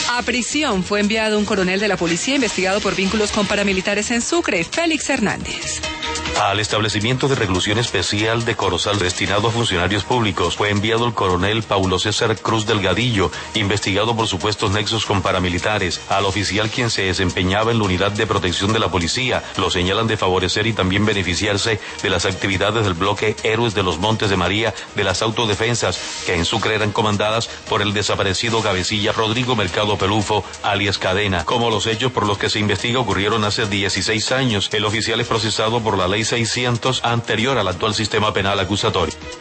A prisión fue enviado un coronel de la policía investigado por vínculos con paramilitares en Sucre, Félix Hernández. Al establecimiento de reclusión especial de Corozal destinado a funcionarios públicos fue enviado el coronel Paulo César Cruz Delgadillo, investigado por supuestos nexos con paramilitares. Al oficial, quien se desempeñaba en la unidad de protección de la policía, lo señalan de favorecer y también beneficiarse de las actividades del bloque Héroes de los Montes de María de las autodefensas, que en Sucre eran comandadas por el desaparecido cabecilla Rodrigo Mercado Pelufo, alias Cadena. Como los hechos por los que se investiga ocurrieron hace 16 años, el oficial es procesado por la ley 600 anterior al actual sistema penal acusatorio.